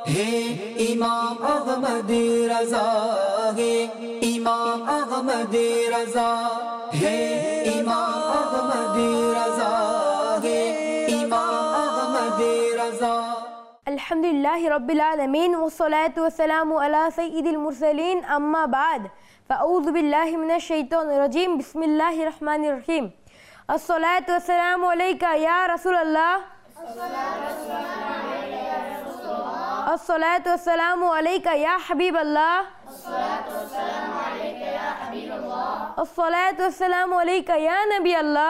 হে ইমাম আহমদে রাজা, হে ইমাম আহমদে রাজা, হে ইমাম আহমদে রাজা, হে ইমাম আহমদে রাজা। আলহামদুলিল্লাহি রাব্বিল আলামিন ওয়াসসালাতু ওয়াসসালামু আলা সাইয়্যিদিল মুরসালিন আম্মা বাদ ফাআউযু বিল্লাহি মিনাশ শাইতানির রাজিম বিসমিল্লাহির রহমানির রহিম। আসসালাতু ওয়াসসালামু আলাইকা ইয়া রাসূলুল্লাহ, আসসালাতু ওয়াসসালামু আলাইকা ইয়া হাবিবাল্লাহ, আসসালাতু ওয়াসসালামু আলাইকা ইয়া নবিয়াল্লাহ,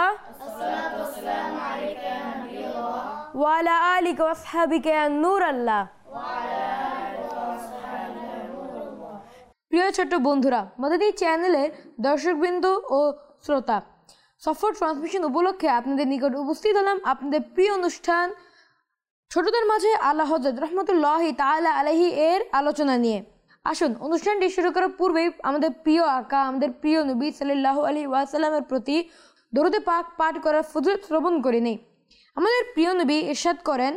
ওয়া আলা আলিকা ওয়া আসহাবিকা ইয়া নূরাল্লাহ। প্রিয় ছোট বন্ধুরা, মাদানী চ্যানেলের দর্শকবৃন্দ ও শ্রোতা, সফর ট্রান্সমিশন উপলক্ষে আপনাদের নিকট উপস্থিত হলাম আপনাদের প্রিয় অনুষ্ঠান ছোটদের মাঝে আল্লাহ হযরত রহমতুল্লাহি তাআলা আলাইহি এর আলোচনা নিয়ে। আসুন অনুষ্ঠানটি শুরু করার পূর্বেই আমাদের প্রিয় আকা, আমাদের প্রিয় নবী সাল্লাল্লাহু আলাইহি ওয়াসাল্লামের প্রতি দরুদে পাক পাঠ করার ফজিলত শ্রবণ করে নেই। আমাদের প্রিয় নবী ইরশাদ করেন,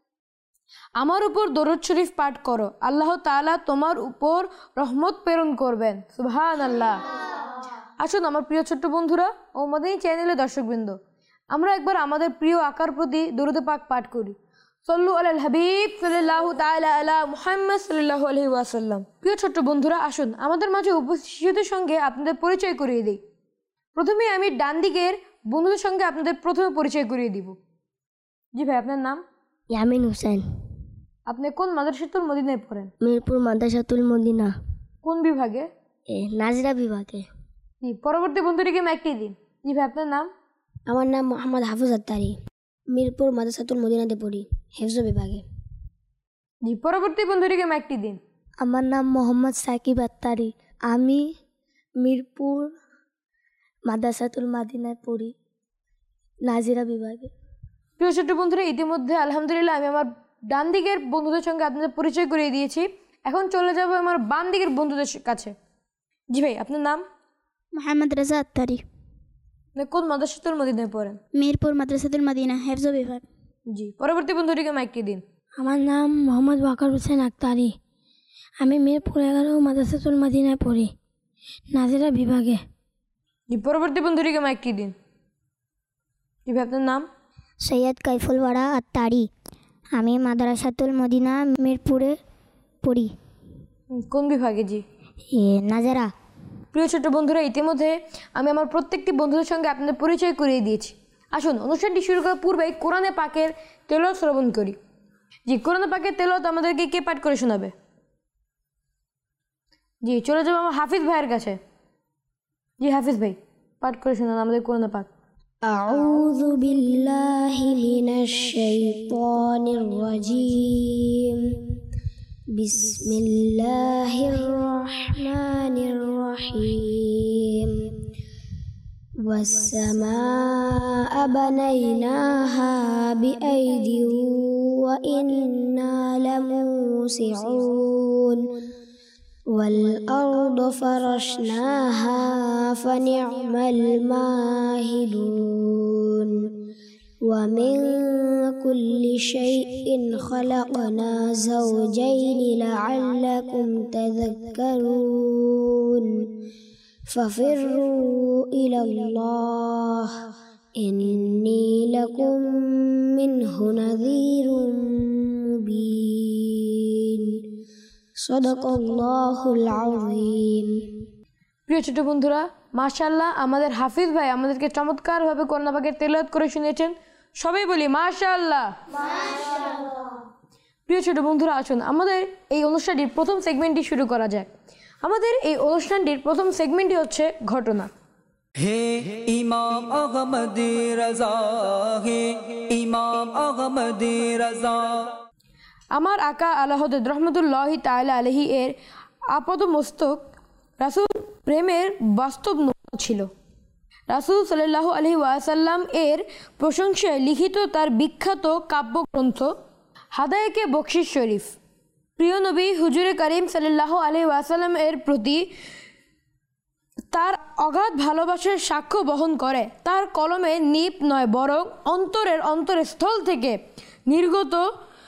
আমার উপর দরুদ শরীফ পাঠ করো, আল্লাহ তাআলা তোমার উপর রহমত প্রেরণ করবেন। সুবহানাল্লাহ। আসুন আমার প্রিয় ছোট্ট বন্ধুরা ও মাদানী চ্যানেলের দর্শকবৃন্দ, আমরা একবার আমাদের প্রিয় আকার প্রতি দরুদে পাক পাঠ করি। সল্লু আলাল হাবিব সাল্লাল্লাহু তাআলা আলা মুহাম্মদ সাল্লাল্লাহু আলাইহি ওয়াসাল্লাম। প্রিয় ছোট্ট বন্ধুরা, আসুন আমাদের মাঝে উপস্থিত শিশুদের সঙ্গে আপনাদের পরিচয় করিয়ে দিই। প্রথমে আমি ডান দিকের বন্ধুদের সঙ্গে আপনাদের প্রথমে পরিচয় করিয়ে দিব। জি ভাই, আপনার নাম? ইয়ামিন হোসেন। আপনি কোন মাদ্রাসাতুল মদিনায় পড়েন? মিরপুর মাদ্রাসাতুল মদিনা। কোন বিভাগে? নাজরা বিভাগে। জি, পরবর্তী বন্ধুটিকে মাইকটি দিন। জি ভাই, আপনার নাম? আমার নাম মোহাম্মদ হাফিজ আত্তারি, মিরপুর মাদ্রাসাতুল মদিনাতে পড়ি, হেফজ বিভাগে। জি, পরবর্তী বন্ধুটিকে মাইকটি দিন। আমার নাম মোহাম্মদ সাকিব আত্তারি, আমি মিরপুর মাদ্রাসাতুল মদিনায় পড়ি, নাজিরা বিভাগে। প্রিয় ছোট্ট বন্ধুরা, ইতিমধ্যে আলহামদুলিল্লাহ আমি আমার ডান দিকের বন্ধুদের সঙ্গে আপনাদের পরিচয় করিয়ে দিয়েছি। এখন চলে যাব আমার বাম দিকের বন্ধুদের কাছে। জি ভাই, আপনার নাম? মোহাম্মদ রাজা আত্তারি। আপনি কোন মাদ্রাসাতুল মদিনায় পড়েন? মিরপুর মাদ্রাসাতুল মদিনা, হেফজ বিভাগ। জি, পরবর্তী বন্ধুটিকে মাইকটি দিন। আমার নাম মোহাম্মদ ওয়াকার হোসেন আক্তারি, আমি মিরপুর 11 মাদ্রাসাতুল মদিনায় পড়ি, নাজিরা বিভাগে। জি, পরবর্তী বন্ধুটিকে মাইকটি দিন। জি ভাই, আপনার নাম? সৈয়দ কাইফুলওয়ারা আত্তারি, আমি মাদ্রাসাতুল মদিনা মিরপুরে পড়ি, কোন বিভাগে? জি, নাজারা। প্রিয় ছোট্ট বন্ধুরা, ইতিমধ্যে আমি আমার প্রত্যেকটি বন্ধুদের সঙ্গে আপনাদের পরিচয় করিয়ে দিয়েছি। আসুন অনুষ্ঠানটি শুরু করার পূর্বেই কোরআনে পাকের তেলাওয়াত শ্রবণ করি। জি, কোরআনে পাকের তেলাওয়াত আমাদেরকে কে পাঠ করে শোনাবে? জি, চলে যাবো আমার হাফিজ ভাইয়ের কাছে। জি হাফিজ ভাই, পাঠ করে শোনান আমাদের কোরআনে পাক। أعوذ بالله من الشيطان الرجيم بسم الله الرحمن الرحيم والسماء بنيناها بأيد وإنا لموسعون والأرض فرشناها فنعم الماهدون ومن كل شيء خلقنا زوجين لعلكم تذكرون ففروا إلى الله إني لكم منه نذير مبين সদাকাল্লাহুল আযীম। প্রিয় ছোট বন্ধুরা, মাশাআল্লাহ আমাদের হাফিজ ভাই আমাদেরকে চমৎকারভাবে কোরআন পাকের তেলাওয়াত করে শুনিয়েছেন। সবাই বলি মাশাআল্লাহ। প্রিয় ছোট বন্ধুরা, আসুন আমাদের এই অনুষ্ঠানটির প্রথম সেগমেন্টটি শুরু করা যাক। আমাদের এই অনুষ্ঠানটির প্রথম সেগমেন্টটি হচ্ছে ঘটনা। হে ইমাম আহমদে রাজা, হে ইমাম আহমদে রাজা। আমার আকা আল্লাহ হযরত রহমতুল্লাহি তাআলা আলাইহি এর আপাত মস্তক রাসূল প্রেমের বাস্তব নমুনা ছিল। রাসূল সাল্লাল্লাহু আলাইহি ওয়াসাল্লাম এর প্রশংসায় লিখিত তার বিখ্যাত কাব্যগ্রন্থ হাদায়াকে বকশিশ শরীফ প্রিয় নবী হুজুরে করিম সাল্লাল্লাহু আলাইহি ওয়াসাল্লাম এর প্রতি তার অগাধ ভালোবাসার সাক্ষ্য বহন করে। তার কলমে নিপ নয় বরং অন্তরের অন্তরস্থল থেকে নির্গত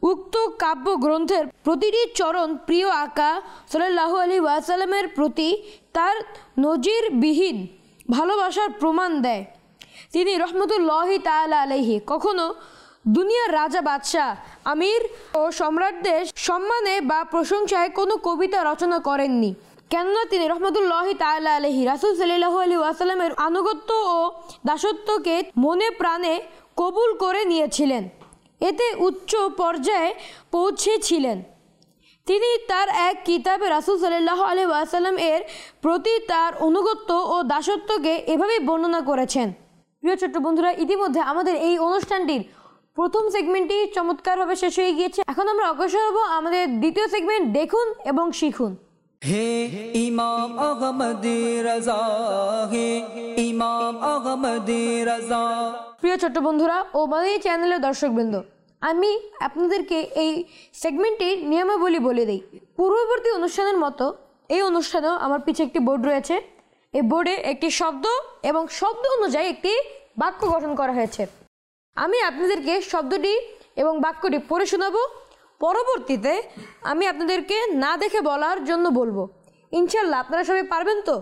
উক্ত কাব্য গ্রন্থের প্রতিটি চরণ প্রিয় আকা সাল্লাল্লাহু আলাইহি ওয়াসাল্লামের প্রতি তার নজিরবিহীন ভালোবাসার প্রমাণ দেয়। তিনি রহমতুল্লাহি তাআলা আলাইহি কখনো দুনিয়ার রাজা বাদশাহ আমির ও সম্রাটদের সম্মানে বা প্রশংসায় কোনো কবিতা রচনা করেননি, কেননা তিনি রহমতুল্লাহি তাআলা আলাইহি রাসূল সাল্লাল্লাহু আলাইহি ওয়াসাল্লামের আনুগত্য ও দাসত্বকে মনে প্রাণে কবুল করে নিয়েছিলেন, এতে উচ্চ পর্যায়ে পৌঁছেছিলেন। তিনি তার এক কিতাবে রাসূল সাল্লাল্লাহু আলাইহি ওয়াসাল্লাম এর প্রতি তার অনুগত্য ও দাসত্বকে এভাবেই বর্ণনা করেছেন। প্রিয় ছোট্ট বন্ধুরা, ইতিমধ্যে আমাদের এই অনুষ্ঠানটির প্রথম সেগমেন্টটি চমৎকারভাবে শেষ হয়ে গিয়েছে। এখন আমরা অগ্রসর হব আমাদের দ্বিতীয় সেগমেন্ট দেখুন এবং শিখুন। হে ইমাম আহমদী রাজা, হে ইমাম আহমদী রাজা। প্রিয় ছোট্ট বন্ধুরা ও মাদানী চ্যানেলের দর্শকবৃন্দ, আমি আপনাদেরকে এই সেগমেন্টটির নিয়মাবলী বলে দিই। পূর্ববর্তী অনুষ্ঠানের মতো এই অনুষ্ঠানেও আমার পিছে একটি বোর্ড রয়েছে। এই বোর্ডে একটি শব্দ এবং শব্দ অনুযায়ী একটি বাক্য গঠন করা হয়েছে। আমি আপনাদেরকে শব্দটি এবং বাক্যটি পড়ে শোনাবো। পরবর্তীতে আমি আপনাদেরকে না দেখে বলার জন্য বলবো। ইনশাল্লাহ আপনারা সবাই পারবেন তো?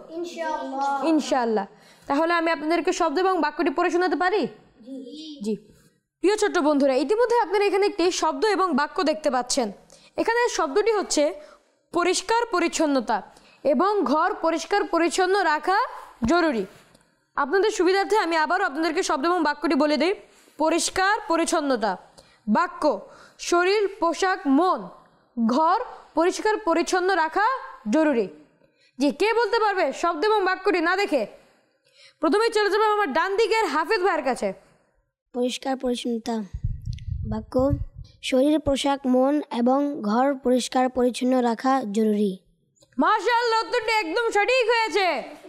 ইনশাল্লাহ। তাহলে আমি আপনাদেরকে শব্দ এবং বাক্যটি পড়ে শোনাতে পারি? জি। প্রিয় ছোট্ট বন্ধুরা, ইতিমধ্যে আপনারা এখানে একটি শব্দ এবং বাক্য দেখতে পাচ্ছেন। এখানে শব্দটি হচ্ছে পরিষ্কার পরিচ্ছন্নতা এবং ঘর পরিষ্কার পরিচ্ছন্ন রাখা জরুরি। আপনাদের সুবিধার্থে আমি আবারও আপনাদেরকে শব্দ এবং বাক্যটি বলে দিই। পরিষ্কার পরিচ্ছন্নতা। বাক্য: শরীর, পোশাক, মন, ঘর পরিষ্কার পরিচ্ছন্ন রাখা জরুরি। জি, কে বলতে পারবে শব্দ এবং বাক্যটি না দেখে? প্রথমেই চলে যাবো আমার ডান দিকের হাফেজ ভাইয়ের কাছে। পরিষ্কার পরিচ্ছন্নতা। বাক্য: শরীর, পোশাক, মন এবং ঘর পরিষ্কার পরিচ্ছন্ন রাখা জরুরি। মাশাআল্লাহ, উত্তরটি একদম সঠিক হয়েছে।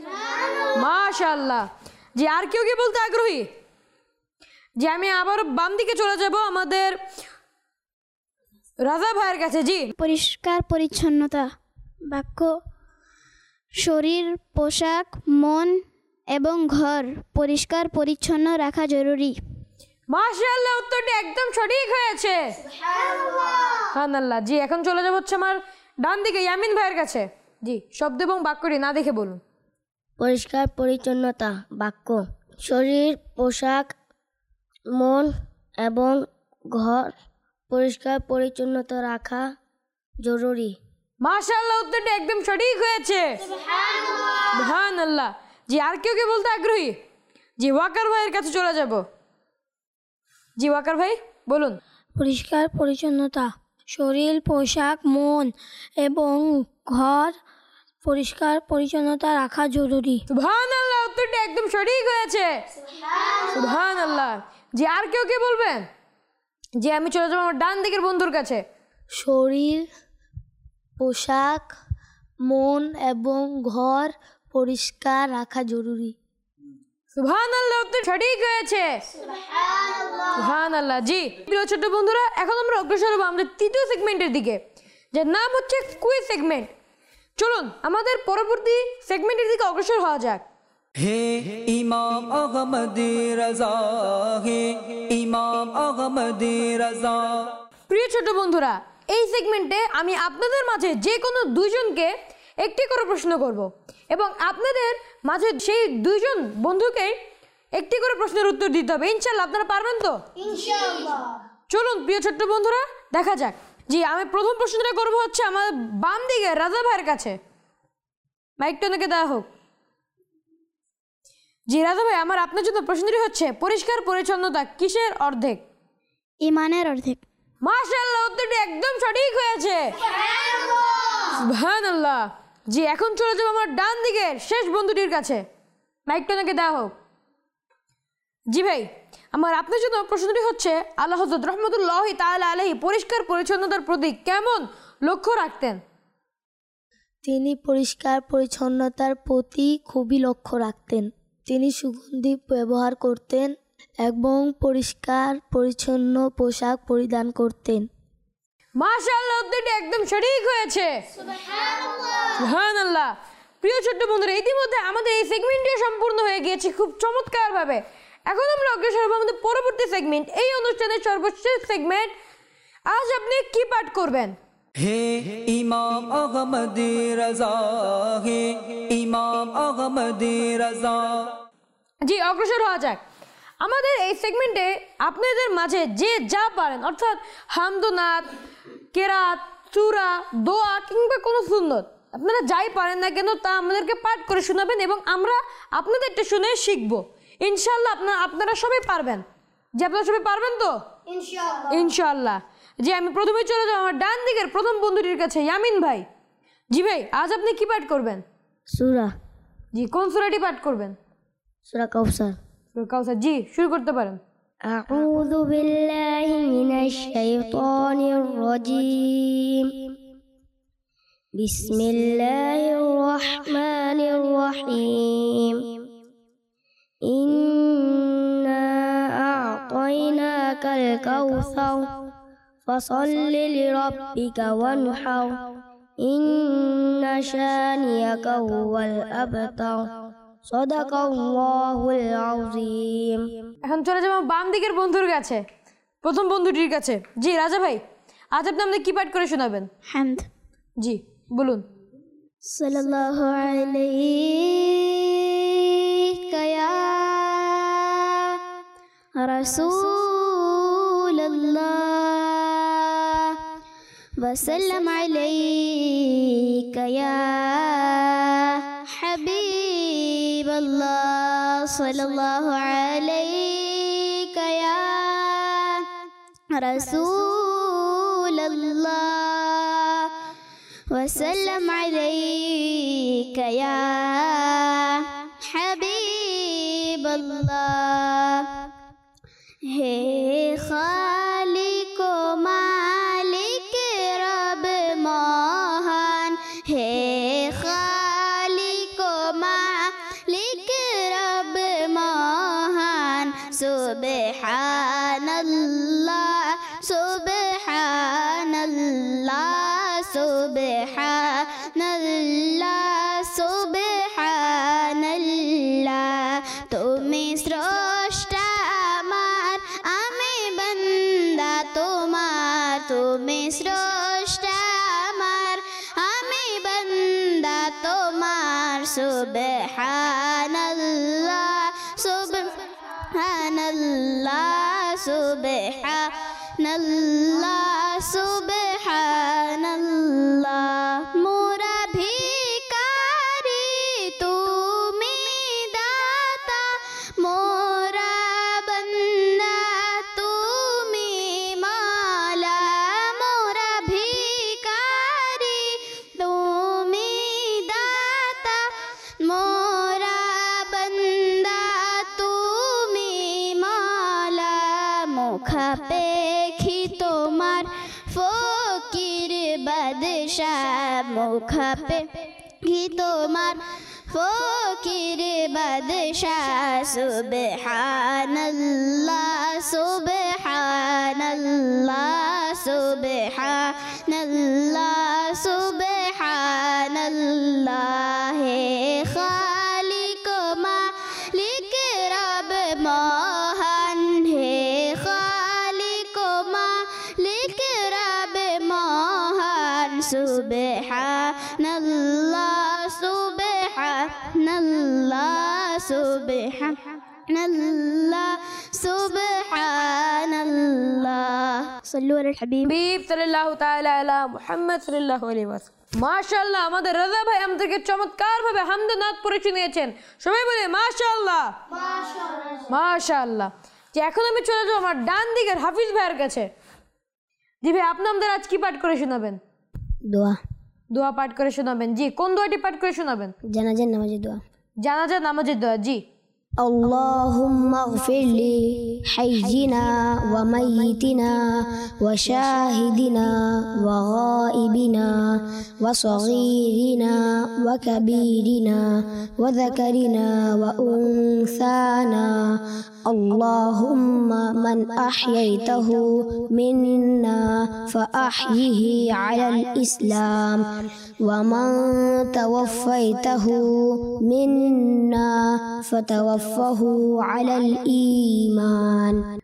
মাশাআল্লাহ। জি, আর কেউ কি বলতে আগ্রহী? জি, আমি আবার বাম দিকে চলে যাব আমাদের রাজা ভাইয়ের কাছে। জি। পরিষ্কার পরিচ্ছন্নতা। বাক্য: শরীর, পোশাক, মন এবং ঘর পরিষ্কার পরিচ্ছন্ন রাখা জরুরি। মাশাআল্লাহ, উত্তরটি একদম সঠিক হয়েছে। সুবহানাল্লাহ। জি, এখন চলে যাব হচ্ছে আমার ডান দিকে ইয়ামিন ভাইয়ের কাছে। জি, শব্দ এবং বাক্যটি না দেখে বলুন। পরিষ্কার পরিচ্ছন্নতা। বাক্য: শরীর, পোশাক, মন এবং ঘর পরিষ্কার পরিচ্ছন্নতা রাখা জরুরি। মাশাআল্লাহ, উত্তরটি একদম সঠিক হয়েছে। সুবহানাল্লাহ। জি, আর কেউ কি বলতে আগ্রহী? জি, ওয়াকার ভাইয়ের কাছে চলে যাব। জি, ওয়াকার ভাই বলুন। পরিষ্কার পরিচ্ছন্নতা। শরীর, পোশাক, মন এবং ঘর পরিষ্কার পরিচ্ছন্নতা রাখা জরুরি। সুবহানাল্লাহ, উত্তরটি একদম সঠিক হয়েছে। সুবহানাল্লাহ। জি, আর কেউ কি বলবেন? জি, আমি চলে যাব আমার ডান দিকের বন্ধুর কাছে। শরীর, পোশাক, মন এবং ঘর পরিষ্কার রাখা জরুরি। সুবহানাল্লাহ, উত্তর সঠিক হয়েছে। সুবহানাল্লাহ। জি, প্রিয় ছোট বন্ধুরা, এখন আমরা অগ্রসর হব আমাদের তৃতীয় সেগমেন্টের দিকে, যার নাম হচ্ছে কুইজ সেগমেন্ট। চলুন আমাদের পরবর্তী সেগমেন্টের দিকে অগ্রসর হওয়া যাক। হে ইমাম আহমদী রাজা, হে ইমাম আহমদী রাজা। প্রিয় ছোট বন্ধুরা, এই সেগমেন্টে আমি আপনাদের মাঝে যে কোনো দুইজনকে একটি করে প্রশ্ন করব এবং আপনাদের মাঝে সেই দুইজন বন্ধুকে একটি করে প্রশ্নের উত্তর দিতে হবে। ইনশাআল্লাহ আপনারা পারবেন তো? ইনশাআল্লাহ। চলুন প্রিয় ছোট্ট বন্ধুরা, দেখা যাক। জি, আমি প্রথম প্রশ্নটা করব হচ্ছে আমার বাম দিকে রাজা ভাইয়ের কাছে। মাইকটা ওনাকে দেওয়া হোক। জি রাজা ভাই, আমার আপনার জন্য প্রশ্নটি হচ্ছে পরিষ্কার পরিচ্ছন্নতা কিসের অর্ধেক? ইমানের অর্ধেক। মাশাআল্লাহ, উত্তরটি একদম সঠিক হয়েছে। সুবহানাল্লাহ। জি, এখন চলে যাব আমার ডান দিকের শেষ বন্ধুটির কাছে। মাইকটা ওনাকে দেওয়া হোক। জি ভাই, আমার আপনার জন্য প্রশ্নটি হচ্ছে আল্লাহ হযরত রহমতুল্লাহি তাআলা আলাইহি পরিষ্কার পরিচ্ছন্নতার প্রতি কেমন লক্ষ্য রাখতেন? তিনি পরিষ্কার পরিচ্ছন্নতার প্রতি খুবই লক্ষ্য রাখতেন। তিনি সুগন্ধি ব্যবহার করতেন এবং পরিষ্কার পরিচ্ছন্ন পোশাক পরিধান করতেন। মাশাআল্লাহ, উত্তরটি একদম সঠিক হয়েছে। সুবহানাল্লাহ। প্রিয় ছোট্ট বন্ধুরা, ইতিমধ্যে আমাদের এই সেগমেন্টটি সম্পূর্ণ হয়ে গিয়েছে খুব চমৎকারভাবে। এখন আমরা অগ্রসর হব আমাদের পরবর্তী সেগমেন্ট, এই অনুষ্ঠানের সর্বশেষ সেগমেন্ট আজ আপনি কি পাঠ করবেন? হে ইমাম আহমদী রাজা, হে ইমাম আহমদী রাজা। জি, অগ্রসর হওয়া যাক। আমাদের এই সেগমেন্টে আপনাদের মাঝে যে যা পারেন, অর্থাৎ হামদনাত, কেরাত, সূরা, দোয়া কিংবা কোনো সুন্নত, আপনারা যাই পারেন না কেন তা আমাদেরকে পাঠ করে শোনাবেন এবং আমরা আপনাদেরটা শুনে শিখব। ইনশাআল্লাহ আপনারা সবাই পারবেন। যে আপনারা সবাই পারবেন তো? ইনশাআল্লাহ। জি, আমি প্রথমে চলে যাব আমার ডান দিকের প্রথম বন্ধুটির কাছে, ইয়ামিন ভাই। জি ভাই, আজ আপনি কি পাঠ করবেন? সূরা। জি, কোন সূরাটি পাঠ করবেন? সূরা কাউসার। সূরা কাউসার। জি, শুরু করতে পারেন। আউযু বিল্লাহি মিনাশ শাইতানির রাজীম। বিসমিল্লাহির রহমানির রহিম। ইন্না আ'তাইনাকাল কাউসার ফাসাল্লি লিরাব্বিকা ওয়ানহার। ইন্না শানিয়াকা হুয়াল আবতার। সাদাকাল্লাহুল আযীম। এখন চলে যাবো বাম দিকের বন্ধুর কাছে, প্রথম বন্ধুটির কাছে। জি, রাজা ভাই, আজ আপনি আমাদের কি পাঠ করে শোনাবেন? হামদ। জি, বলুন। সাল্লাল্লাহু আলাইকা ইয়া রাসূলুল্লাহ ওয়া সাল্লাম আলাইকা ইয়া হাবিবাল্লাহ সাল্লাল্লাহু আলাইকা ইয়া রাসূলুল্লাহ وسلم عليك يا حبيب الله हे खालिक मालिक रब महान हे खालिक मालिक रब महान सुबहानल्लाह सुबहानल्लाह সুবহানাল্লাহ সুবহানাল্লাহ তুমি স্রষ্টা আমার আমি বান্দা তোমার তুমি স্রষ্টা আমার আমি বান্দা তোমার সুবহানাল্লাহ সুবহানাল্লাহ সুবহানাল্লাহ সুবহানাল্লাহ মোরা ভিখারি তুমি দাতা মোরা বান্দা তুমি মাওলা মোরা ভিখারি তুমি দাতা মোরা বান্দা তুমি মাওলা মুখা পেখি তোমার ফকির বাদশাহ মুখা পেখি তোমার ফকির বাদশাহ সুবহানাল্লাহ সুবহানাল্লাহ সুবহানাল্লাহ সুবহানাল্লাহ হে খালিক মালিক রব মহান হে খালিক মালিক রব মহান সুবহানাল্লাহ সুবহানাল্লাহ সুবহানাল্লাহ সুবহানাল্লাহ সাল্লু আলাল হাবিব সাল্লাল্লাহু তাআলা আলা মুহাম্মদ সাল্লাল্লাহু আলাইহি ওয়াসাল্লাম। মাশাআল্লাহ, আমাদের রাজা ভাই আমাদেরকে চমৎকারভাবে হামদে নাত পড়ে শুনিয়েছেন। সবাই বলে মাশাআল্লাহ মাশাআল্লাহ। যে এখন আমি চলে যাবো আমার ডান দিকের হাফিজ ভাইয়ের কাছে। জি ভাই, আপনি আমাদের আজ কি পাঠ করে শোনাবেন? দোয়া। দোয়া পাঠ করে শোনাবেন। জি, কোন দোয়াটি পাঠ করে শোনাবেন? জানাজার নামাজের দোয়া। জানাজা নামাজের দোয়া। জি। اللهم اغفر لي حينا وميتنا وشاهدنا وغائبنا وصغيرنا وكبيرنا وذكرنا وأنثانا اللهم من أحييته منا فأحيه على الإسلام ومن توفيته منا فتوفه على الإيمان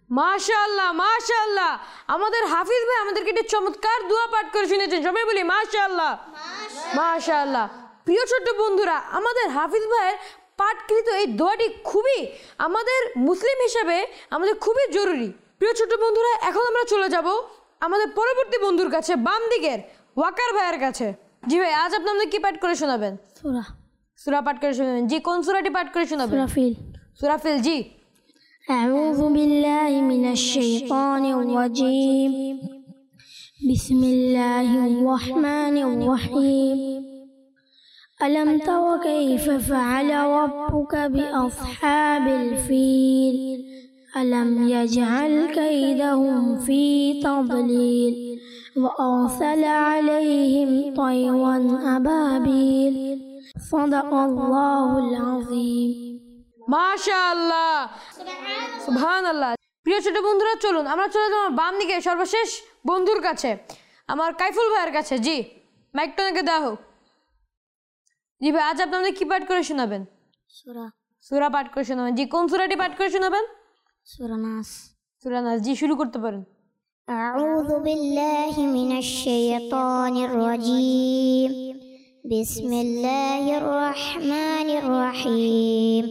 মাশাআল্লাহ মাশাআল্লাহ, আমাদের হাফিজ ভাই আমাদেরকে একটি চমৎকার দোয়া পাঠ করে শুনিয়েছেন, সবাই বলি মাশাআল্লাহ মাশাআল্লাহ। প্রিয় ছোট্ট বন্ধুরা, আমাদের হাফিজ ভাইয়ের পাঠকৃত এই দোয়াটি খুবই আমাদের মুসলিম হিসেবে আমাদের খুবই জরুরি। প্রিয় ছোট্ট বন্ধুরা, এখন আমরা চলে যাব আমাদের পরবর্তী বন্ধুর কাছে, বাম দিকের ওয়াকার ভাইয়ের কাছে। জি ভাই, আজ আপনি আমাদের কি পাঠ করে শোনাবেন? সূরা সূরা পাঠ করে শোনাবেন। জি, কোন সূরাটি পাঠ করে শোনাবেন? সূরা ফিল। সূরা ফিল। জি। أعوذ بالله من الشيطان الرجيم بسم الله الرحمن الرحيم ألم تر كيف فعل ربك بأصحاب الفيل ألم يجعل كيدهم في تضليل وأرسل عليهم طيرا أبابيل صدق الله العظيم। মাশাআল্লাহ সুবহানাল্লাহ। প্রিয় ছোট বন্ধুরা, চলুন আমরা চলে যাব আমার বাম দিকে সর্বশেষ বন্ধুর কাছে, আমার কাইফুল ভাইয়ের কাছে। জি, মাইকটা নাকি দাও হোক। জি ভাই, আজ আপনি আমাদের কি পাঠ করে শোনাবেন? সূরা পাঠ করে শোনাবেন। জি, কোন সূরাটি পাঠ করে শোনাবেন? সূরা নাস। সূরা নাস। জি, শুরু করতে পারেন। أعوذ بالله من الشيطان الرجيم بسم الله الرحمن الرحيم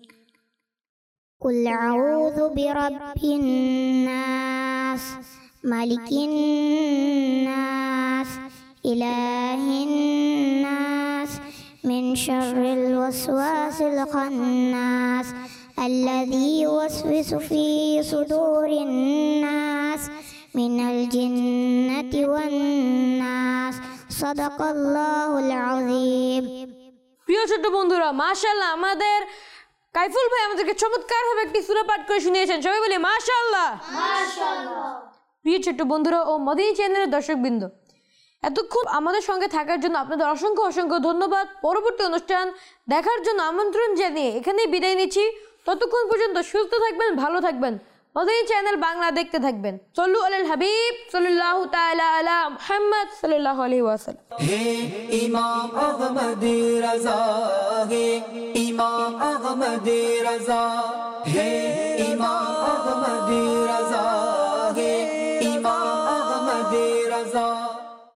قل أعوذ برب الناس ملك الناس إله الناس من شر الوسواس الخناس الذي يوسوس في صدور الناس من الجنة والناس صدق الله العظيم। প্রিয় ছোট বন্ধুরা, মাশাআল্লাহ, আমাদের কাইফুল ভাই আমাদেরকে চমৎকারভাবে একটি সূরা পাঠ করে শুনিয়েছেন, সবাই বলি মাশাআল্লাহ মাশাআল্লাহ। প্রিয় ছোট বন্ধুরা ও মদিনী চ্যানেলের দর্শকবৃন্দ, এতক্ষণ আমাদের সঙ্গে থাকার জন্য আপনাদের অসংখ্য অসংখ্য ধন্যবাদ। পরবর্তী অনুষ্ঠান দেখার জন্য আমন্ত্রণ জানিয়ে এখানেই বিদায় নিচ্ছি। ততক্ষণ পর্যন্ত সুস্থ থাকবেন, ভালো থাকবেন, মদিনী চ্যানেল বাংলা দেখতে থাকবেন। সল্লু আলাল হাবিব সাল্লাল্লাহু তাআলা আলা মুহাম্মদ সাল্লাল্লাহু আলাইহি ওয়াসাল্লাম। হে ইমাম আহমদ রাজা, হে ইমাম আহমদ রাজা, হে ইমাম আহমদ